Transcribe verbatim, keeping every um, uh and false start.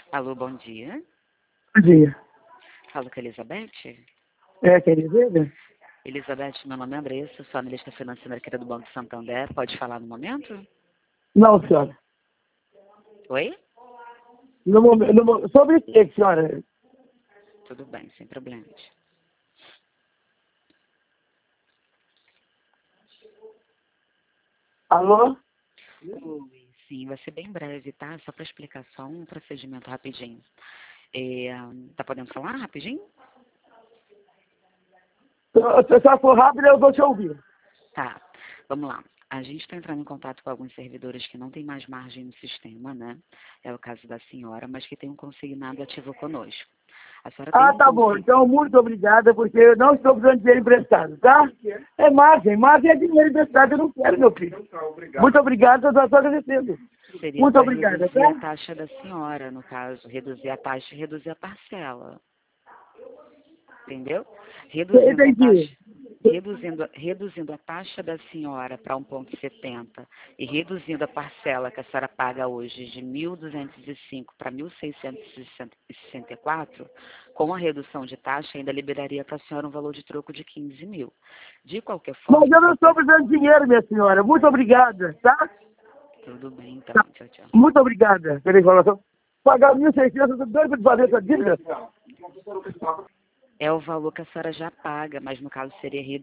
Alô, bom dia. Bom dia. Falo com a Elizabeth. É, quer dizer? Elizabeth, meu nome é Andressa, sou analista financeira aqui do Banco Santander. Pode falar no momento? Não, senhora. Oi? No momento, no, mo- sobre o que, senhora? Tudo bem, sem problemas. Alô? Oi, sim, vai ser bem breve, tá? Só para explicar só um procedimento rapidinho. É, tá podendo falar rapidinho? Se a senhora for rápida, eu vou te ouvir. Tá, vamos lá. A gente está entrando em contato com alguns servidores que não têm mais margem no sistema, né? É o caso da senhora, mas que tem um consignado ativo conosco. A senhora tem Ah, um tá bom. consignado. Então, muito obrigada, porque eu não estou precisando de dinheiro emprestado, tá? É margem. Margem é dinheiro emprestado. Eu não quero, meu filho. Muito obrigado, eu estou agradecendo. Seria Muito para obrigada, reduzir a tá? taxa da senhora, no caso, reduzir a taxa e reduzir a parcela. Entendeu? Reduzindo a Entendi. taxa, reduzindo, reduzindo a taxa da senhora para um vírgula setenta e reduzindo a parcela que a senhora paga hoje de mil duzentos e cinco para mil seiscentos e sessenta e quatro, com a redução de taxa ainda liberaria para a senhora um valor de troco de quinze mil. De qualquer Mas forma, eu não seu estou cons- precisando de dinheiro, minha senhora. Muito obrigada, tá? tudo bem então, Tá. tchau, tchau. Muito obrigada pela informação. Pagar mil e seiscentos, eu estou doido para fazer essa dívida. É o valor que a senhora já paga, mas no caso seria